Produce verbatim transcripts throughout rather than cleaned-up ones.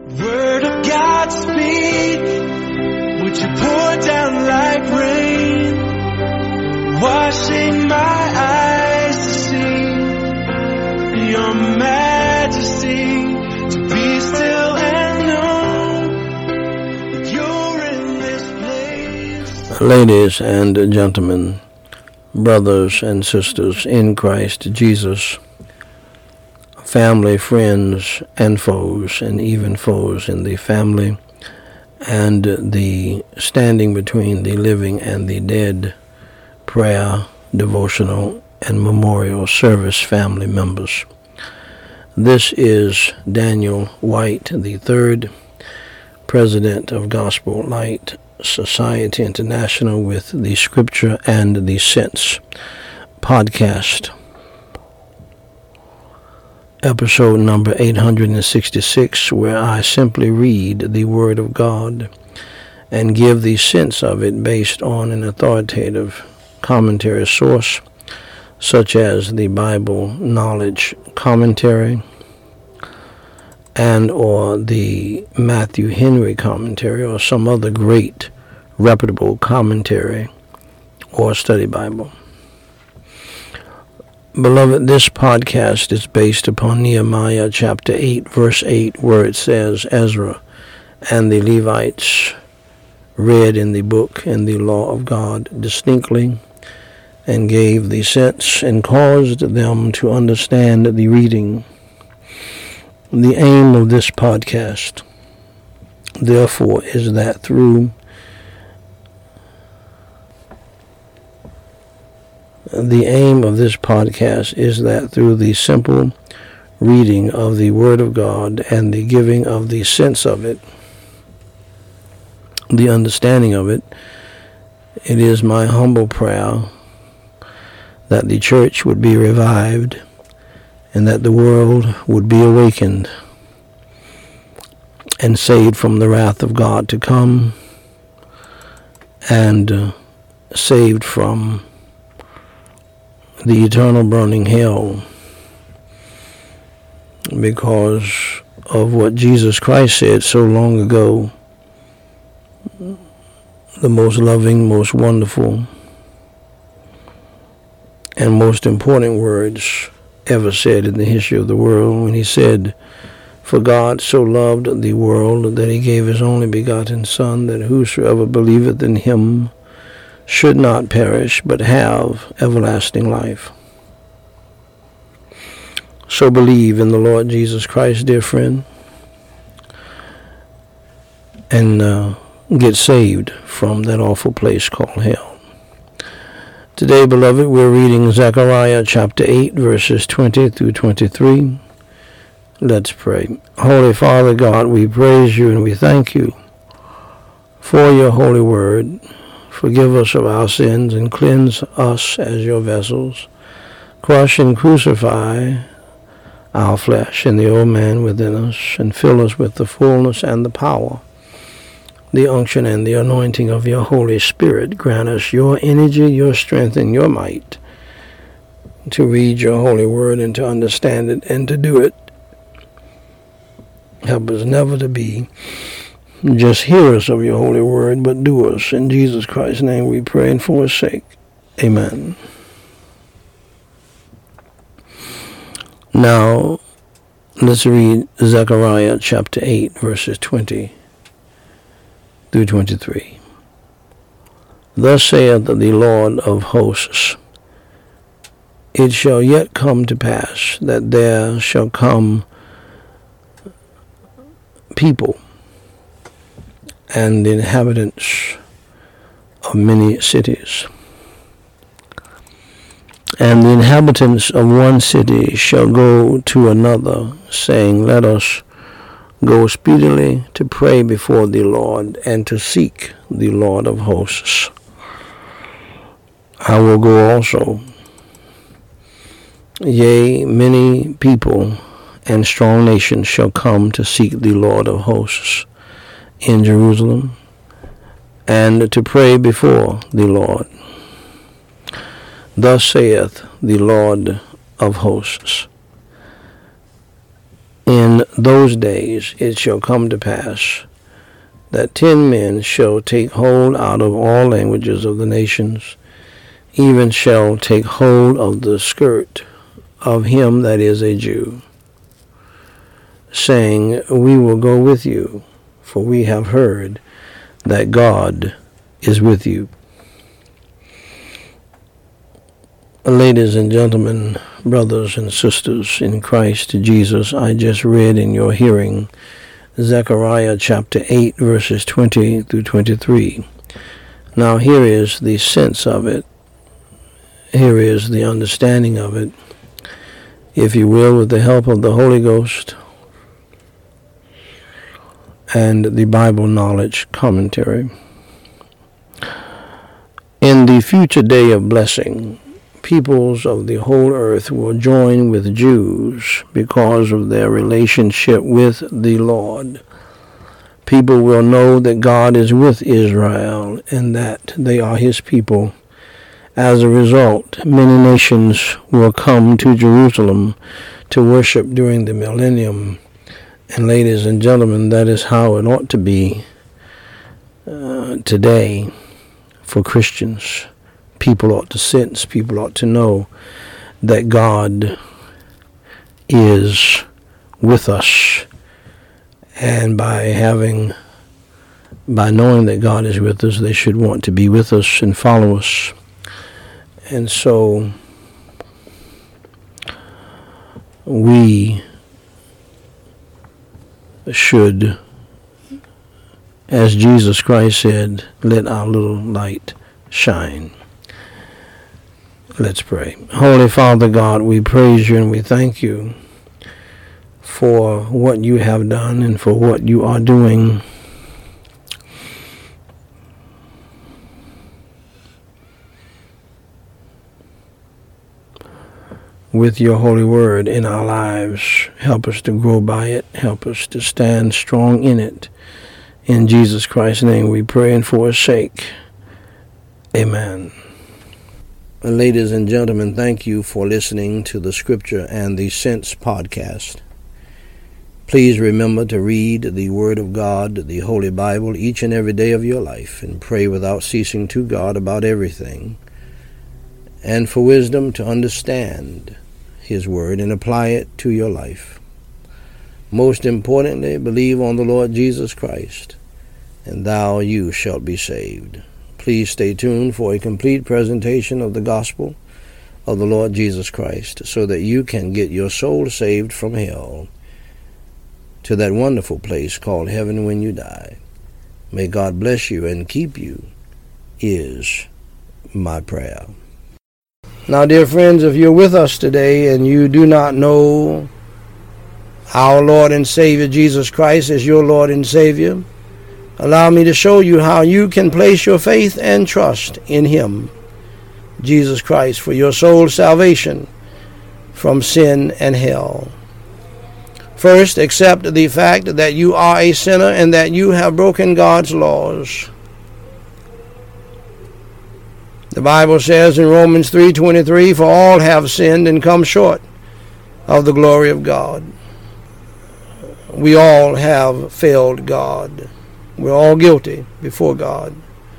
Word of God speak, would you pour down like rain, washing my eyes to see your majesty, to be still and know that you're in this place. Ladies and gentlemen, brothers and sisters in Christ Jesus, family, friends, and foes, and even foes in the family, and the standing between the living and the dead, prayer, devotional, and memorial service family members. This is Daniel White, the third president of Gospel Light Society International, with the Scripture and the Sense podcast. Episode number eight hundred sixty-six, where I simply read the Word of God and give the sense of it based on an authoritative commentary source, such as the Bible Knowledge Commentary and or the Matthew Henry Commentary or some other great reputable commentary or study Bible. Beloved, this podcast is based upon Nehemiah chapter eight, verse eight, where it says, Ezra and the Levites read in the book and the law of God distinctly, and gave the sense and caused them to understand the reading. The aim of this podcast, therefore, is that through The aim of this podcast is that through the simple reading of the Word of God and the giving of the sense of it, the understanding of it, it is my humble prayer that the church would be revived and that the world would be awakened and saved from the wrath of God to come, and uh, saved from the eternal burning hell because of what Jesus Christ said so long ago, the most loving, most wonderful, and most important words ever said in the history of the world, when he said, "For God so loved the world that he gave his only begotten Son, that whosoever believeth in him should not perish, but have everlasting life." So believe in the Lord Jesus Christ, dear friend, and uh, get saved from that awful place called hell. Today, beloved, we're reading Zechariah chapter eight, verses twenty through twenty-three. Let's pray. Holy Father God, we praise you and we thank you for your holy word. Forgive us of our sins and cleanse us as your vessels. Crush and crucify our flesh and the old man within us, and fill us with the fullness and the power, the unction and the anointing of your Holy Spirit. Grant us your energy, your strength, and your might to read your holy word and to understand it and to do it. Help us never to be just hearers of your holy word, but doers. In Jesus Christ's name we pray, and for his sake. Amen. Now, let's read Zechariah chapter eight, verses twenty through twenty-three. Thus saith the Lord of hosts, It shall yet come to pass that there shall come people and the inhabitants of many cities. And the inhabitants of one city shall go to another, saying, Let us go speedily to pray before the Lord, and to seek the Lord of hosts. I will go also. Yea, many people and strong nations shall come to seek the Lord of hosts in Jerusalem, and to pray before the Lord. Thus saith the Lord of hosts, In those days it shall come to pass that ten men shall take hold out of all languages of the nations, even shall take hold of the skirt of him that is a Jew, saying, We will go with you, for we have heard that God is with you. Ladies and gentlemen, brothers and sisters in Christ Jesus, I just read in your hearing Zechariah chapter eight, verses twenty through twenty-three. Now here is the sense of it. Here is the understanding of it, if you will, with the help of the Holy Ghost and the Bible knowledge commentary. In the future day of blessing, peoples of the whole earth will join with Jews because of their relationship with the Lord. People will know that God is with Israel and that they are his people. As a result, many nations will come to Jerusalem to worship during the millennium. And ladies and gentlemen, that is how it ought to be uh, today for Christians. People ought to sense, people ought to know that God is with us. And by having, by knowing that God is with us, they should want to be with us and follow us. And so we should, as Jesus Christ said, let our little light shine. Let's pray. Holy Father God, we praise you and we thank you for what you have done and for what you are doing. With your holy word in our lives. Help us to grow by it. Help us to stand strong in it. In Jesus Christ's name we pray, and for his sake. Amen. Ladies and gentlemen, thank you for listening to the Scripture and the Sense podcast. Please remember to read the Word of God, the Holy Bible, each and every day of your life, and pray without ceasing to God about everything, and for wisdom to understand his Word and apply it to your life. Most importantly, believe on the Lord Jesus Christ, and thou you shalt be saved. Please stay tuned for a complete presentation of the gospel of the Lord Jesus Christ, so that you can get your soul saved from hell to that wonderful place called heaven when you die. May God bless you and keep you, is my prayer. Now, dear friends, if you're with us today and you do not know our Lord and Savior Jesus Christ as your Lord and Savior, allow me to show you how you can place your faith and trust in him, Jesus Christ, for your soul's salvation from sin and hell. First, accept the fact that you are a sinner and that you have broken God's laws. The Bible says in Romans three twenty-three, for all have sinned and come short of the glory of God. We all have failed God. We're all guilty before God.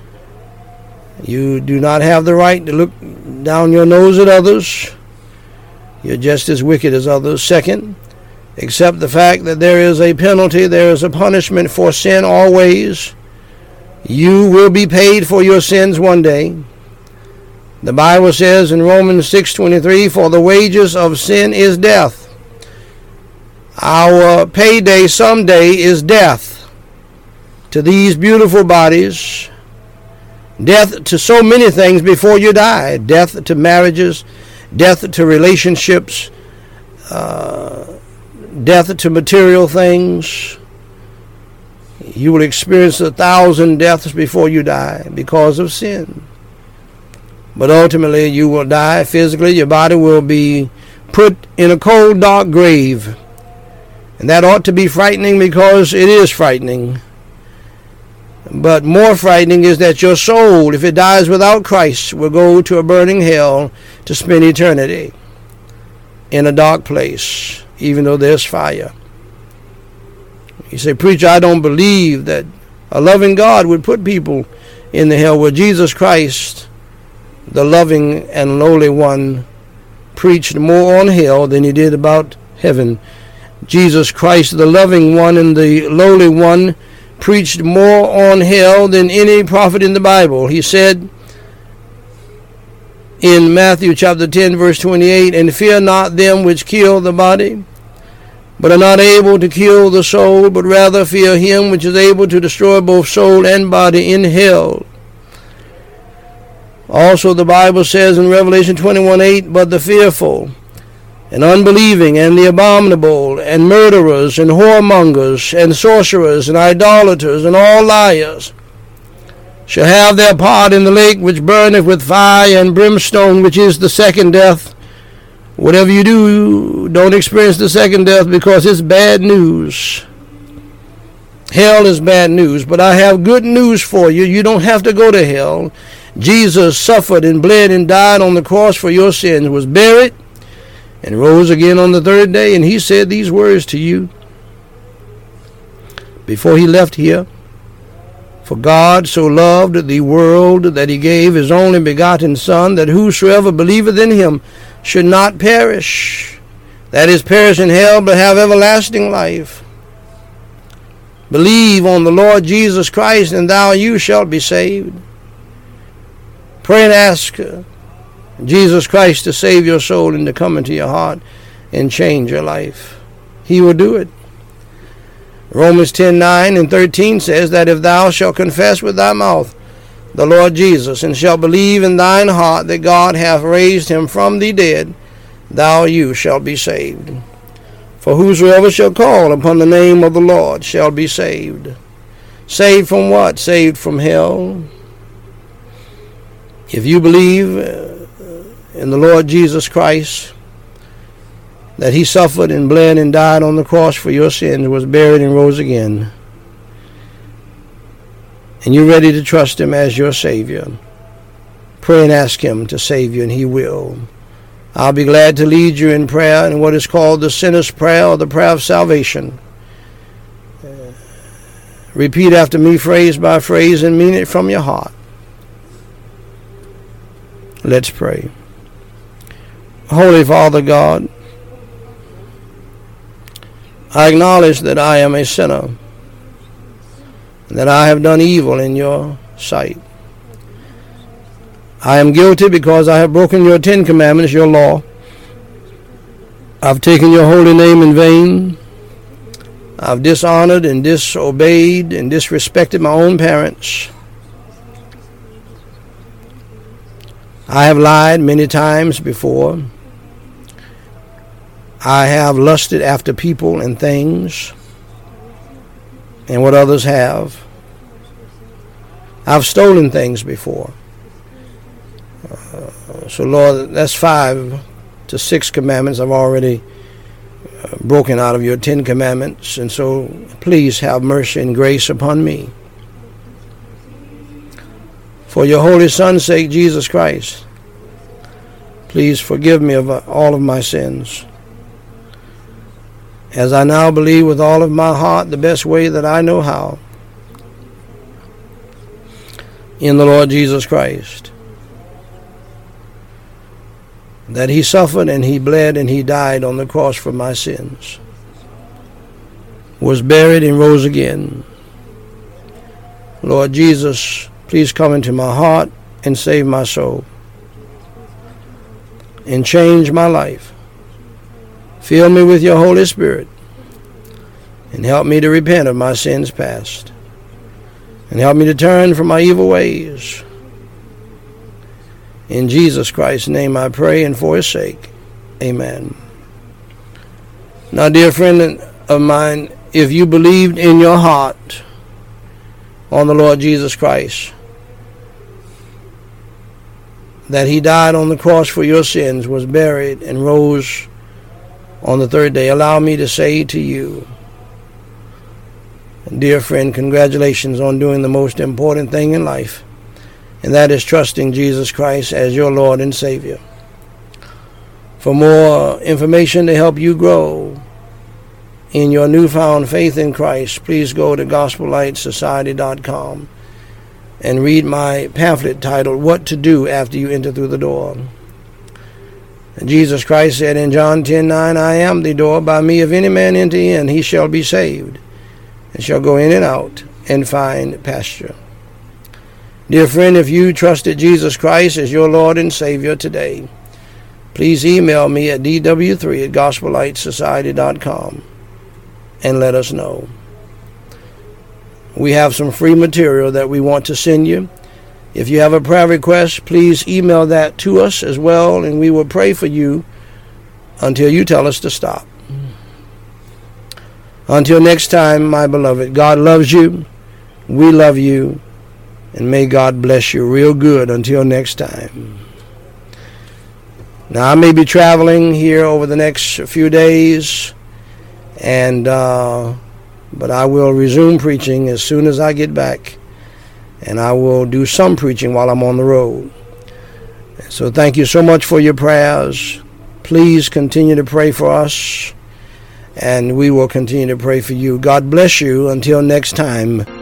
You do not have the right to look down your nose at others. You're just as wicked as others. Second, accept the fact that there is a penalty, there is a punishment for sin always. You will be paid for your sins one day. The Bible says in Romans six twenty-three, for the wages of sin is death. Our payday someday is death to these beautiful bodies, death to so many things before you die, death to marriages, death to relationships, uh, death to material things. You will experience a thousand deaths before you die because of sin. But ultimately you will die physically. Your body will be put in a cold, dark grave. And that ought to be frightening, because it is frightening. But more frightening is that your soul, if it dies without Christ, will go to a burning hell to spend eternity in a dark place, even though there's fire. You say, preacher, I don't believe that a loving God would put people in the hell. Well, Jesus Christ, the loving and lowly one, preached more on hell than he did about heaven. Jesus Christ, the loving one and the lowly one, preached more on hell than any prophet in the Bible. He said in Matthew chapter ten, verse twenty-eight, and fear not them which kill the body, but are not able to kill the soul, but rather fear him which is able to destroy both soul and body in hell. Also the Bible says in Revelation twenty-one eight, but the fearful and unbelieving and the abominable and murderers and whoremongers and sorcerers and idolaters and all liars shall have their part in the lake which burneth with fire and brimstone, which is the second death. Whatever you do, don't experience the second death, because it's bad news. Hell is bad news, but I have good news for you. You don't have to go to hell. Jesus suffered and bled and died on the cross for your sins, was buried, and rose again on the third day. And he said these words to you before he left here. For God so loved the world that he gave his only begotten Son, that whosoever believeth in him should not perish, that is, perish in hell, but have everlasting life. Believe on the Lord Jesus Christ, and thou you shalt be saved. Pray and ask Jesus Christ to save your soul and to come into your heart and change your life. He will do it. Romans ten nine and thirteen says that if thou shalt confess with thy mouth the Lord Jesus, and shalt believe in thine heart that God hath raised him from the dead, thou you shalt be saved. For whosoever shall call upon the name of the Lord shall be saved. Saved from what? Saved from hell. If you believe in the Lord Jesus Christ, that he suffered and bled and died on the cross for your sins, was buried and rose again, and you're ready to trust him as your Savior, pray and ask him to save you, and he will. I'll be glad to lead you in prayer in what is called the sinner's prayer, or the prayer of salvation. Uh, repeat after me, phrase by phrase, and mean it from your heart. Let's pray. Holy Father God, I acknowledge that I am a sinner, that I have done evil in your sight. I am guilty because I have broken your Ten Commandments, your law. I've taken your holy name in vain. I've dishonored and disobeyed and disrespected my own parents. I have lied many times before. I have lusted after people and things and what others have. I've stolen things before. Uh, so, Lord, that's five to six commandments I've already uh, broken out of your Ten Commandments. And so, please have mercy and grace upon me. For your holy Son's sake, Jesus Christ, please forgive me of all of my sins. As I now believe with all of my heart, the best way that I know how, in the Lord Jesus Christ, that he suffered and he bled and he died on the cross for my sins, was buried and rose again. Lord Jesus, please come into my heart and save my soul and change my life. Fill me with your Holy Spirit and help me to repent of my sins past, and help me to turn from my evil ways. In Jesus Christ's name I pray, and for his sake, amen. Now, dear friend of mine, if you believed in your heart on the Lord Jesus Christ, that he died on the cross for your sins, was buried, and rose on the third day, allow me to say to you, dear friend, congratulations on doing the most important thing in life, and that is trusting Jesus Christ as your Lord and Savior. For more information to help you grow in your newfound faith in Christ, please go to gospel light society dot com and read my pamphlet titled, What to Do After You Enter Through the Door. And Jesus Christ said in John ten nine, I am the door. By me, if any man enter in, he shall be saved, and shall go in and out and find pasture. Dear friend, if you trusted Jesus Christ as your Lord and Savior today, please email me at d w three at gospel light society dot com and let us know. We have some free material that we want to send you. If you have a prayer request, please email that to us as well, and we will pray for you until you tell us to stop. Until next time, my beloved, God loves you, we love you, and may God bless you real good until next time. Now, I may be traveling here over the next few days, and uh, but I will resume preaching as soon as I get back, and I will do some preaching while I'm on the road. So thank you so much for your prayers. Please continue to pray for us, and we will continue to pray for you. God bless you until next time.